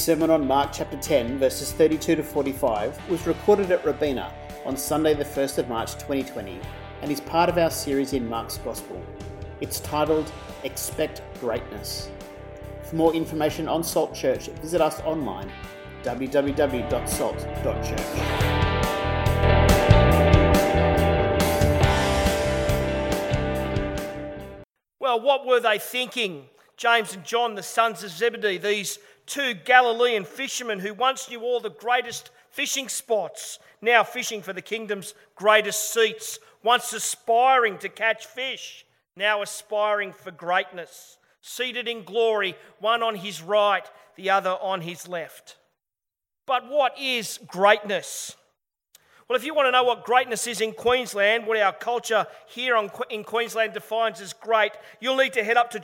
sermon on Mark chapter 10, verses 32 to 45 was recorded at Robina on Sunday the 1st of March 2020 and is part of our series in Mark's Gospel. It's titled, Expect Greatness. For more information on Salt Church, visit us online, www.salt.church. Well, what were they thinking? James and John, the sons of Zebedee, these two Galilean fishermen who once knew all the greatest fishing spots, now fishing for the kingdom's greatest seats, once aspiring to catch fish, now aspiring for greatness, seated in glory, one on his right, the other on his left. But what is greatness? Well, if you want to know what greatness is in Queensland, what our culture here in Queensland defines as great, you'll need to head up to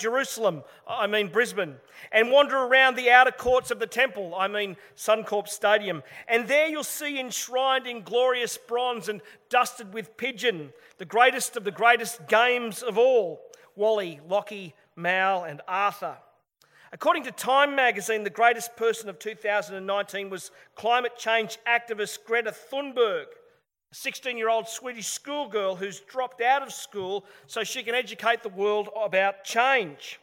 Brisbane, and wander around the outer courts of the temple, Suncorp Stadium. And there you'll see enshrined in glorious bronze and dusted with pigeon, the greatest of the greatest games of all, Wally, Lockie, Mal and Arthur. According to Time magazine, the greatest person of 2019 was climate change activist Greta Thunberg, a 16-year-old Swedish schoolgirl who's dropped out of school so she can educate the world about change.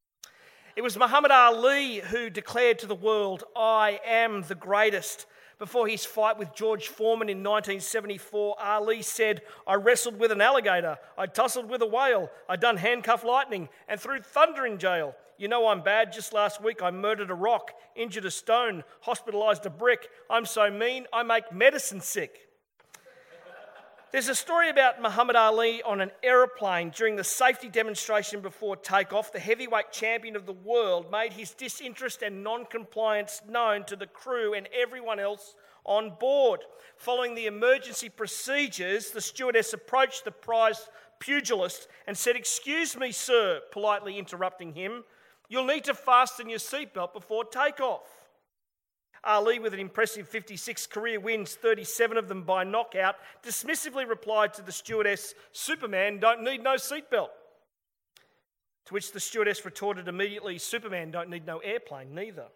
It was Muhammad Ali who declared to the world, "I am the greatest." Before his fight with George Foreman in 1974, Ali said, "I wrestled with an alligator, I tussled with a whale, I done handcuff lightning and threw thunder in jail. You know I'm bad. Just last week I murdered a rock, injured a stone, hospitalised a brick. I'm so mean I make medicine sick." There's a story about Muhammad Ali on an aeroplane during the safety demonstration before takeoff. The heavyweight champion of the world made his disinterest and non-compliance known to the crew and everyone else on board. Following the emergency procedures, the stewardess approached the prize pugilist and said, "Excuse me, sir," politely interrupting him, "you'll need to fasten your seatbelt before takeoff." Ali, with an impressive 56 career wins, 37 of them by knockout, dismissively replied to the stewardess, "Superman don't need no seatbelt." To which the stewardess retorted immediately, "Superman don't need no airplane neither."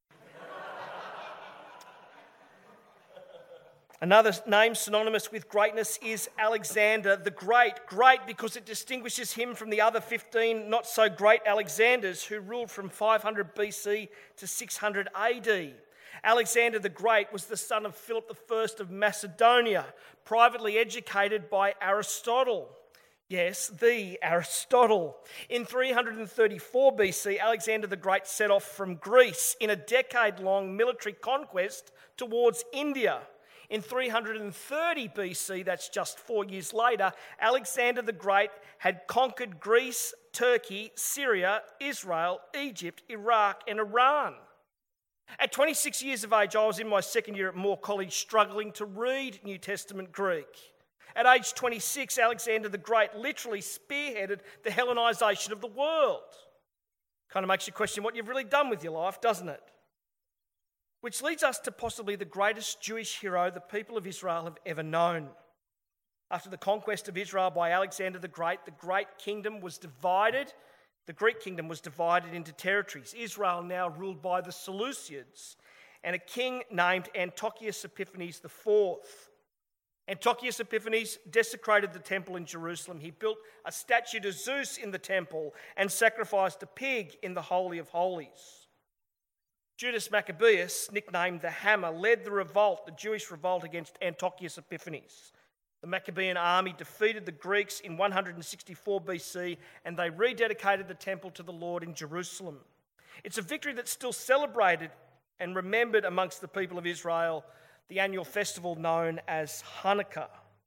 Another name synonymous with greatness is Alexander the Great. Great because it distinguishes him from the other 15 not-so-great Alexanders who ruled from 500 BC to 600 AD. Alexander the Great was the son of Philip I of Macedonia, privately educated by Aristotle. Yes, the Aristotle. In 334 BC, Alexander the Great set off from Greece in a decade-long military conquest towards India. In 330 BC, that's just 4 years later, Alexander the Great had conquered Greece, Turkey, Syria, Israel, Egypt, Iraq and Iran. At 26 years of age, I was in my second year at Moore College struggling to read New Testament Greek. At age 26, Alexander the Great literally spearheaded the Hellenisation of the world. Kind of makes you question what you've really done with your life, doesn't it? Which leads us to possibly the greatest Jewish hero the people of Israel have ever known. After the conquest of Israel by Alexander the Great Kingdom was divided. The Greek kingdom was divided into territories. Israel now ruled by the Seleucids and a king named Antiochus Epiphanes IV. Antiochus Epiphanes desecrated the temple in Jerusalem. He built a statue to Zeus in the temple and sacrificed a pig in the Holy of Holies. Judas Maccabeus, nicknamed the Hammer, led the revolt, the Jewish revolt against Antiochus Epiphanes. The Maccabean army defeated the Greeks in 164 BC and they rededicated the temple to the Lord in Jerusalem. It's a victory that's still celebrated and remembered amongst the people of Israel, the annual festival known as Hanukkah.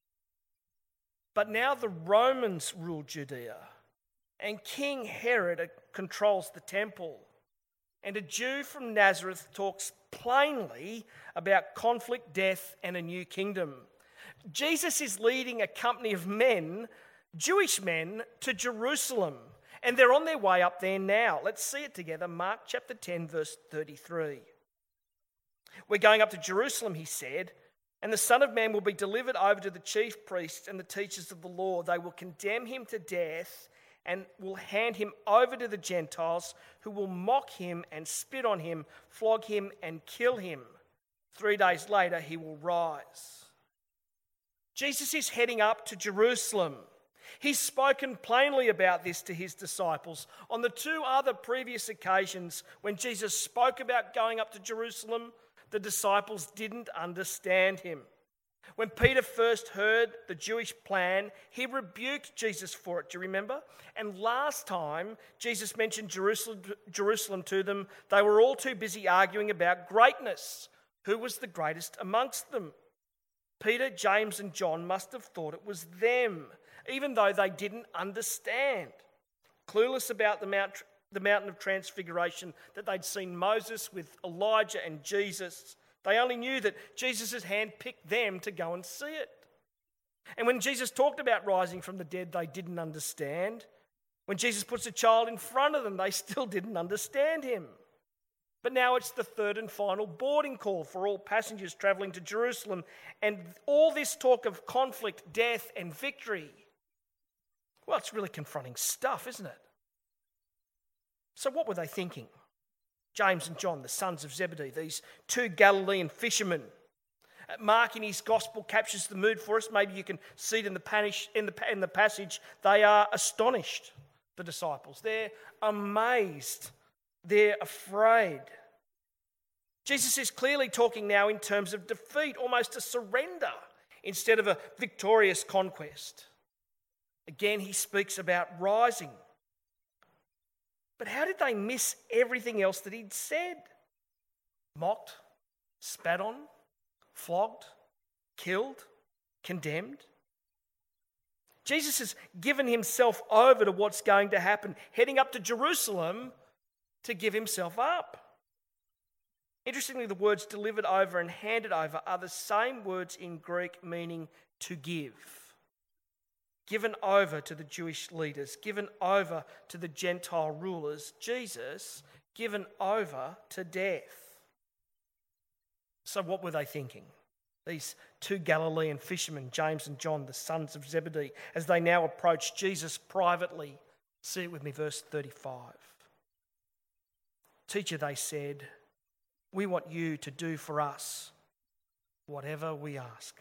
But now the Romans rule Judea and King Herod controls the temple. And a Jew from Nazareth talks plainly about conflict, death and a new kingdom. Jesus is leading a company of men, Jewish men, to Jerusalem. And they're on their way up there now. Let's see it together. Mark chapter 10, verse 33. "We're going up to Jerusalem," he said, "and the Son of Man will be delivered over to the chief priests and the teachers of the law. They will condemn him to death and will hand him over to the Gentiles, who will mock him and spit on him, flog him and kill him. 3 days later, he will rise. Jesus is heading up to Jerusalem. He's spoken plainly about this to his disciples. On the 2 other previous occasions when Jesus spoke about going up to Jerusalem, the disciples didn't understand him. When Peter first heard the Jewish plan, he rebuked Jesus for it, do you remember? And last time Jesus mentioned Jerusalem to them, they were all too busy arguing about greatness. Who was the greatest amongst them? Peter, James and John must have thought it was them, even though they didn't understand. Clueless about the mountain of transfiguration, that they'd seen Moses with Elijah and Jesus. They only knew that Jesus' hand picked them to go and see it. And when Jesus talked about rising from the dead, they didn't understand. When Jesus puts a child in front of them, they still didn't understand him. But now it's the third and final boarding call for all passengers travelling to Jerusalem. And all this talk of conflict, death and victory, well, it's really confronting stuff, isn't it? So what were they thinking? James and John, the sons of Zebedee, these 2 Galilean fishermen. Mark in his gospel captures the mood for us. Maybe you can see it in the passage. They are astonished, the disciples. They're amazed. They're afraid. Jesus is clearly talking now in terms of defeat, almost a surrender, instead of a victorious conquest. Again, he speaks about rising. But how did they miss everything else that he'd said? Mocked, spat on, flogged, killed, condemned. Jesus has given himself over to what's going to happen, heading up to Jerusalem to give himself up. Interestingly, the words delivered over and handed over are the same words in Greek meaning to give. Given over to the Jewish leaders, given over to the Gentile rulers, Jesus given over to death. So what were they thinking? These 2 Galilean fishermen, James and John, the sons of Zebedee, as they now approach Jesus privately. See it with me, verse 35. Teacher, they said, we want you to do for us whatever we ask.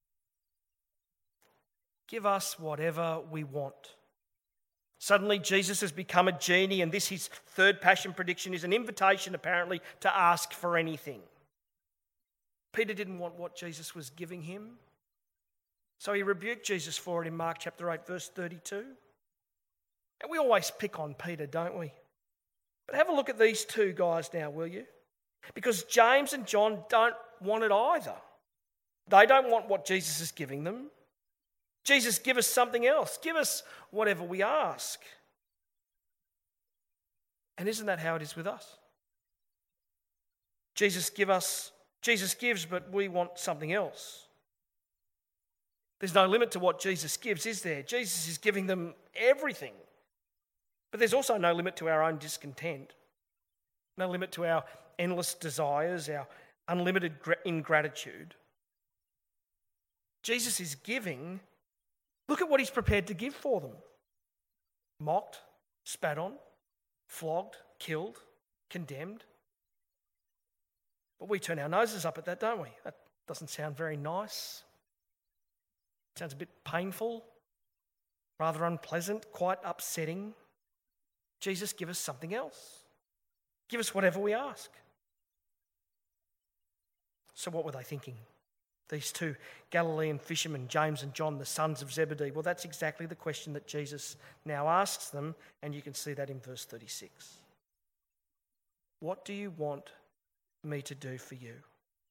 Give us whatever we want. Suddenly, Jesus has become a genie, and this, his third passion prediction, is an invitation, apparently, to ask for anything. Peter didn't want what Jesus was giving him, so he rebuked Jesus for it in Mark chapter 8, verse 32. And we always pick on Peter, don't we? But have a look at these 2 guys now, will you? Because James and John don't want it either. They don't want what Jesus is giving them. Jesus, give us something else. Give us whatever we ask. And isn't that how it is with us? Jesus gives, but we want something else. There's no limit to what Jesus gives, is there? Jesus is giving them everything. But there's also no limit to our own discontent. No limit to our endless desires, our unlimited ingratitude. Jesus is giving. Look at what he's prepared to give for them. Mocked, spat on, flogged, killed, condemned. But we turn our noses up at that, don't we? That doesn't sound very nice. It sounds a bit painful, rather unpleasant, quite upsetting. Jesus, give us something else. Give us whatever we ask. So what were they thinking? These 2 Galilean fishermen, James and John, the sons of Zebedee. Well, that's exactly the question that Jesus now asks them, and you can see that in verse 36. What do you want me to do for you?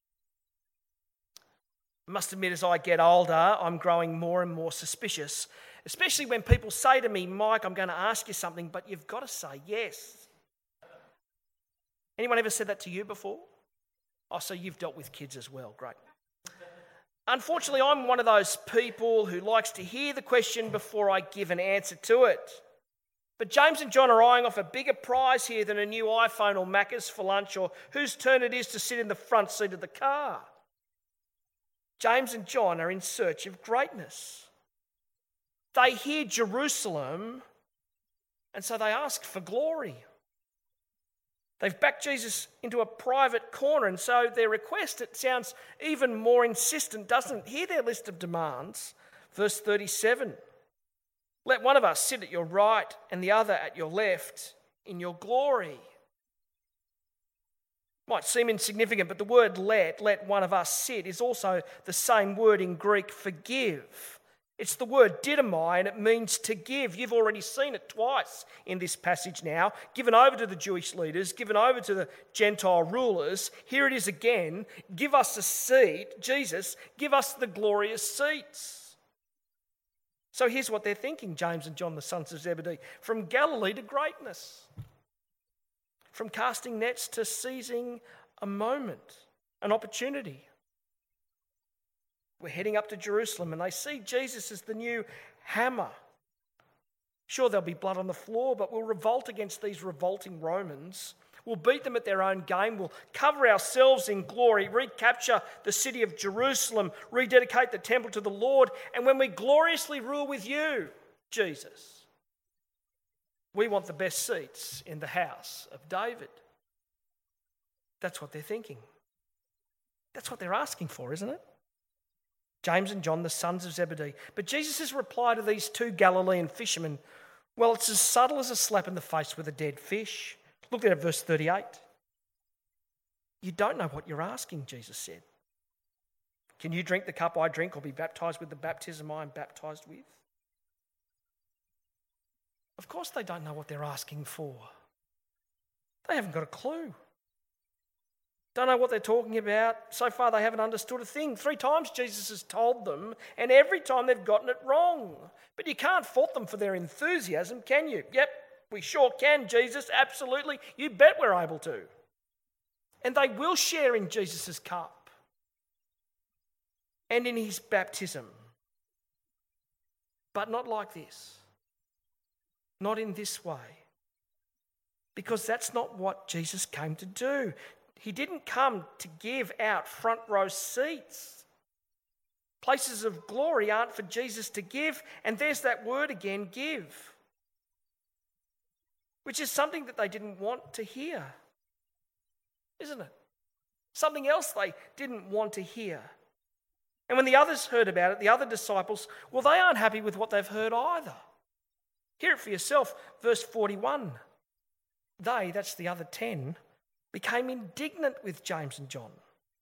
I must admit, as I get older, I'm growing more and more suspicious, especially when people say to me, Mike, I'm going to ask you something, but you've got to say yes. Anyone ever said that to you before? Oh, so you've dealt with kids as well. Great. Unfortunately, I'm one of those people who likes to hear the question before I give an answer to it. But James and John are eyeing off a bigger prize here than a new iPhone or Macca's for lunch or whose turn it is to sit in the front seat of the car. James and John are in search of greatness. They hear Jerusalem And so they ask for glory. They've backed Jesus into a private corner, and so their request, it sounds even more insistent, doesn't it? Hear their list of demands. Verse 37, let one of us sit at your right and the other at your left in your glory. Might seem insignificant, but the word let one of us sit, is also the same word in Greek for give. It's the word didymai, and it means to give. You've already seen it twice in this passage now. Given over to the Jewish leaders, given over to the Gentile rulers. Here it is again. Give us a seat. Jesus, give us the glorious seats. So here's what they're thinking, James and John, the sons of Zebedee. From Galilee to greatness. From casting nets to seizing a moment, an opportunity. We're heading up to Jerusalem and they see Jesus as the new hammer. Sure, there'll be blood on the floor, but we'll revolt against these revolting Romans. We'll beat them at their own game. We'll cover ourselves in glory, recapture the city of Jerusalem, rededicate the temple to the Lord. And when we gloriously rule with you, Jesus, we want the best seats in the house of David. That's what they're thinking. That's what they're asking for, isn't it? James and John, the sons of Zebedee. But Jesus' reply to these two Galilean fishermen, well, it's as subtle as a slap in the face with a dead fish. Look at verse 38. You don't know what you're asking, Jesus said. Can you drink the cup I drink or be baptized with the baptism I am baptized with? Of course they don't know what they're asking for. They haven't got a clue. Don't know what they're talking about. So far they haven't understood a thing. 3 times Jesus has told them, and every time they've gotten it wrong. But you can't fault them for their enthusiasm, can you? Yep, we sure can, Jesus, absolutely. You bet we're able to. And they will share in Jesus' cup and in his baptism. But not like this. Not in this way. Because that's not what Jesus came to do. He didn't come to give out front row seats. Places of glory aren't for Jesus to give, and there's that word again, give, which is something that they didn't want to hear, isn't it? Something else they didn't want to hear. And when the others heard about it, the other disciples, well, they aren't happy with what they've heard either. Hear it for yourself, verse 41. They, that's the other 10, became indignant with James and John.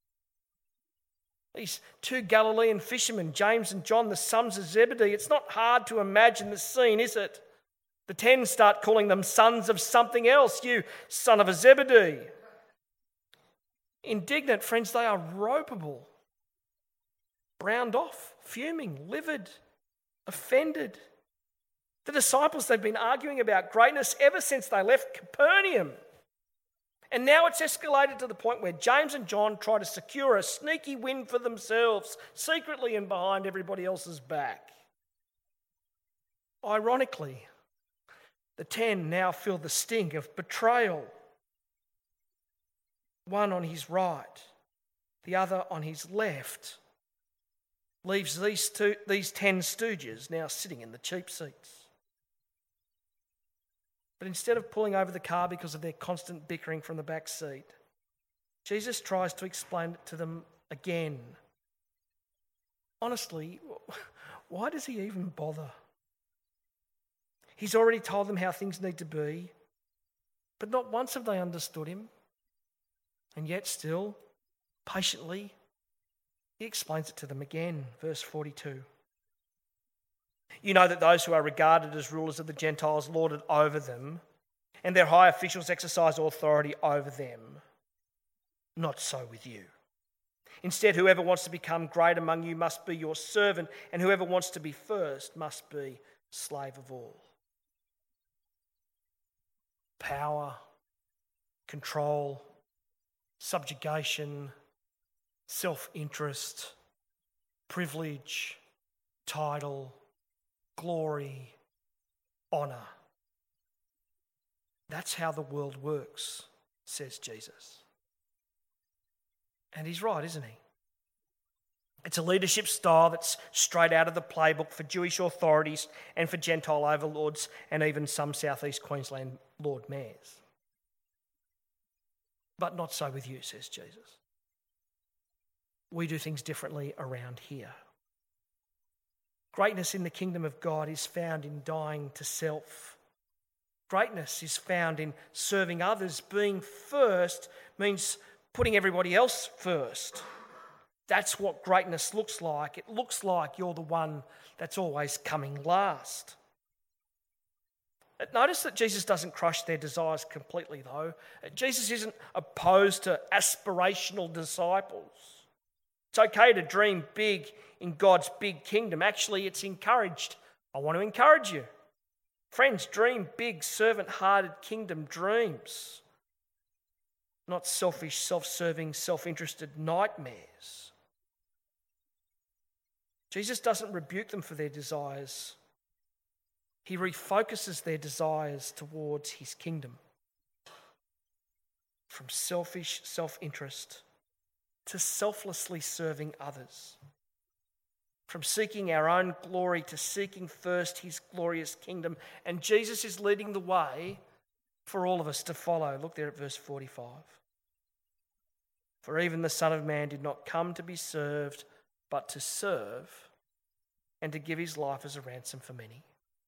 These 2 Galilean fishermen, James and John, the sons of Zebedee, it's not hard to imagine the scene, is it? The 10 start calling them sons of something else. You son of a Zebedee. Indignant, friends, they are ropeable. Browned off, fuming, livid, offended. The disciples, they've been arguing about greatness ever since they left Capernaum. And now it's escalated to the point where James and John try to secure a sneaky win for themselves, secretly and behind everybody else's back. Ironically, the 10 now feel the sting of betrayal. One on his right, the other on his left, leaves these 10 stooges now sitting in the cheap seats. But instead of pulling over the car because of their constant bickering from the back seat, Jesus tries to explain it to them again. Honestly, why does he even bother? He's already told them how things need to be, but not once have they understood him. And yet still, patiently, he explains it to them again. Verse 42. You know that those who are regarded as rulers of the Gentiles lord it over them, and their high officials exercise authority over them. Not so with you. Instead, whoever wants to become great among you must be your servant, and whoever wants to be first must be slave of all. Power, control, subjugation, self-interest, privilege, title, glory, honour. That's how the world works, says Jesus. And he's right, isn't he? It's a leadership style that's straight out of the playbook for Jewish authorities and for Gentile overlords and even some southeast Queensland Lord Mayors. But not so with you, says Jesus. We do things differently around here. Greatness in the kingdom of God is found in dying to self. Greatness is found in serving others. Being first means putting everybody else first. That's what greatness looks like. It looks like you're the one that's always coming last. Notice that Jesus doesn't crush their desires completely, though. Jesus isn't opposed to aspirational disciples. It's okay to dream big in God's big kingdom. Actually, it's encouraged. I want to encourage you. Friends, dream big, servant-hearted kingdom dreams, not selfish, self-serving, self-interested nightmares. Jesus doesn't rebuke them for their desires. He refocuses their desires towards his kingdom. From selfish self-interest to selflessly serving others. From seeking our own glory to seeking first his glorious kingdom. And Jesus is leading the way for all of us to follow. Look there at verse 45. For even the Son of Man did not come to be served, but to serve and to give his life as a ransom for many.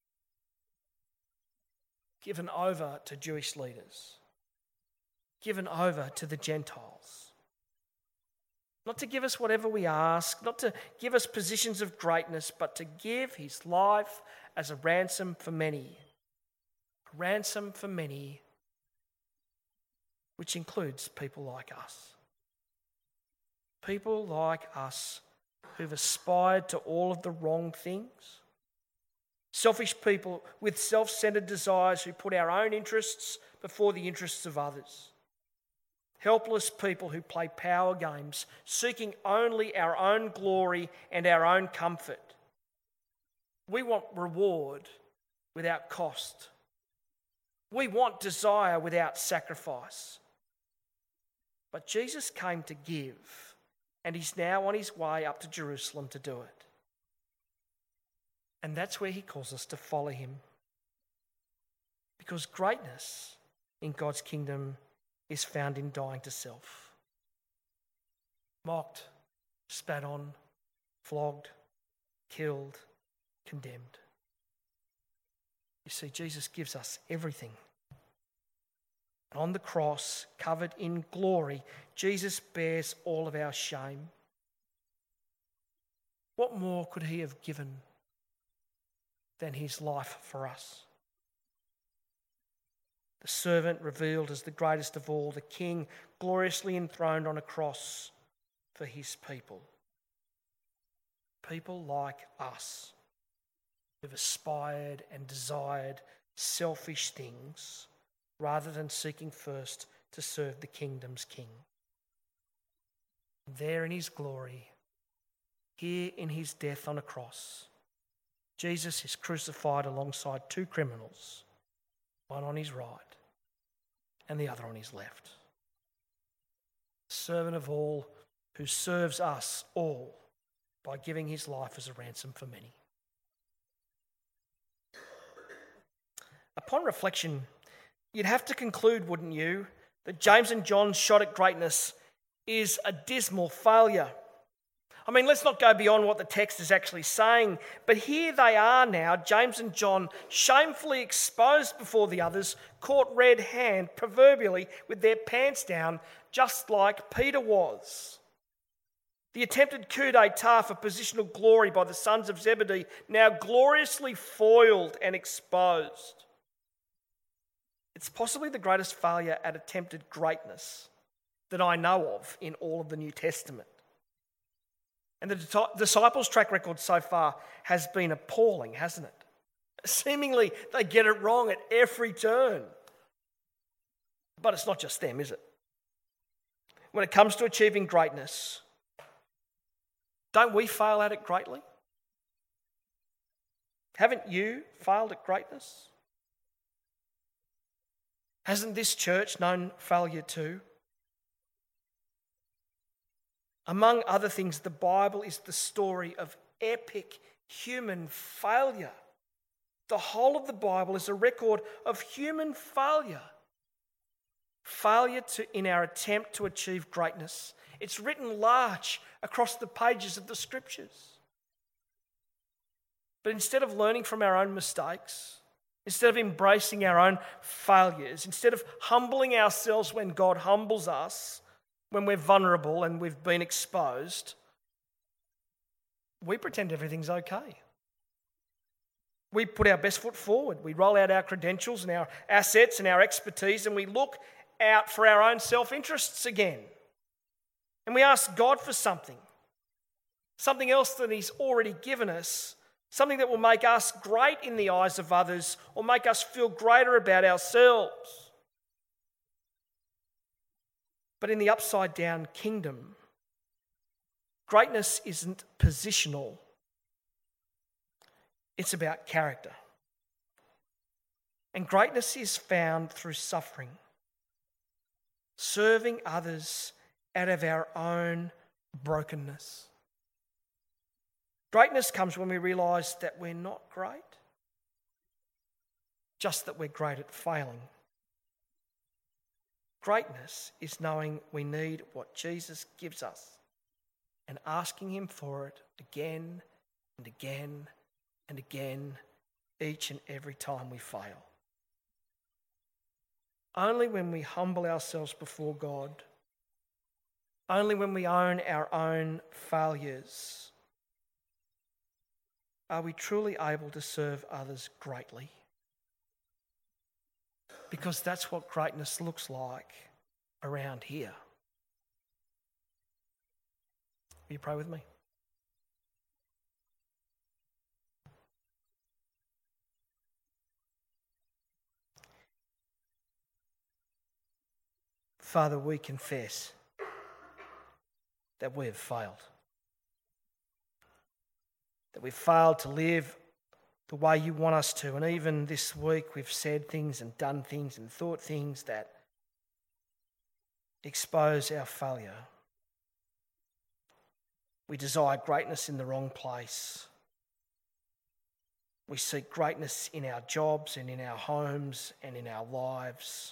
Given over to Jewish leaders. Given over to the Gentiles. Not to give us whatever we ask, not to give us positions of greatness, but to give his life as a ransom for many. A ransom for many, which includes people like us. People like us who've aspired to all of the wrong things. Selfish people with self-centered desires who put our own interests before the interests of others. Helpless people who play power games, seeking only our own glory and our own comfort. We want reward without cost. We want desire without sacrifice. But Jesus came to give, and he's now on his way up to Jerusalem to do it. And that's where he calls us to follow him. Because greatness in God's kingdom is found in dying to self. Mocked, spat on, flogged, killed, condemned. You see, Jesus gives us everything. On the cross, covered in glory, Jesus bears all of our shame. What more could he have given than his life for us? The servant revealed as the greatest of all, the king gloriously enthroned on a cross for his people. People like us who've aspired and desired selfish things rather than seeking first to serve the kingdom's king. There in his glory, here in his death on a cross, Jesus is crucified alongside two criminals, one on his right and the other on his left. Servant of all who serves us all by giving his life as a ransom for many. Upon reflection, you'd have to conclude, wouldn't you, that James and John's shot at greatness is a dismal failure. I mean, let's not go beyond what the text is actually saying, but here they are now, James and John, shamefully exposed before the others, caught red-handed, proverbially, with their pants down, just like Peter was. The attempted coup d'etat for positional glory by the sons of Zebedee, now gloriously foiled and exposed. It's possibly the greatest failure at attempted greatness that I know of in all of the New Testament. And the disciples' track record so far has been appalling, hasn't it? Seemingly, they get it wrong at every turn. But it's not just them, is it? When it comes to achieving greatness, don't we fail at it greatly? Haven't you failed at greatness? Hasn't this church known failure too? Among other things, the Bible is the story of epic human failure. The whole of the Bible is a record of human failure. Failure in our attempt to achieve greatness. It's written large across the pages of the Scriptures. But instead of learning from our own mistakes, instead of embracing our own failures, instead of humbling ourselves when God humbles us, when we're vulnerable and we've been exposed, we pretend everything's okay. We put our best foot forward. We roll out our credentials and our assets and our expertise, and we look out for our own self-interests again. And we ask God for something else that He's already given us, something that will make us great in the eyes of others or make us feel greater about ourselves. But in the upside-down kingdom, greatness isn't positional. It's about character. And greatness is found through suffering, serving others out of our own brokenness. Greatness comes when we realise that we're not great, just that we're great at failing. Greatness is knowing we need what Jesus gives us and asking Him for it again and again and again, each and every time we fail. Only when we humble ourselves before God, only when we own our own failures, are we truly able to serve others greatly. Because that's what greatness looks like around here. Will you pray with me? Father, we confess that we have failed. That we've failed to live the way you want us to. And even this week we've said things and done things and thought things that expose our failure. We desire greatness in the wrong place. We seek greatness in our jobs and in our homes and in our lives.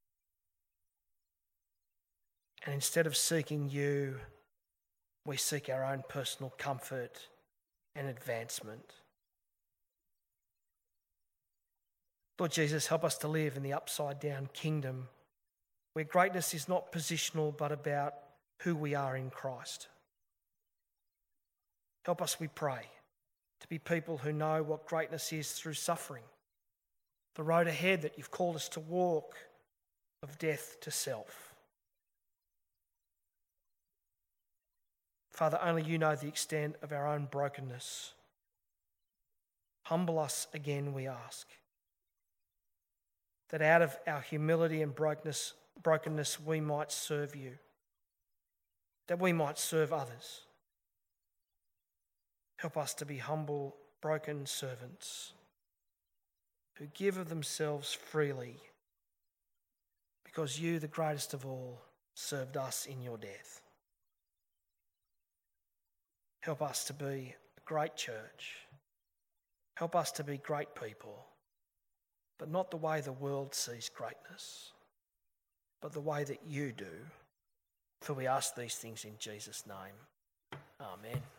And instead of seeking you, we seek our own personal comfort and advancement. Lord Jesus, help us to live in the upside-down kingdom where greatness is not positional but about who we are in Christ. Help us, we pray, to be people who know what greatness is through suffering, the road ahead that you've called us to walk of death to self. Father, only you know the extent of our own brokenness. Humble us again, we ask, that out of our humility and brokenness we might serve you, that we might serve others. Help us to be humble, broken servants who give of themselves freely because you, the greatest of all, served us in your death. Help us to be a great church. Help us to be great people, but not the way the world sees greatness, but the way that you do. For we ask these things in Jesus' name. Amen.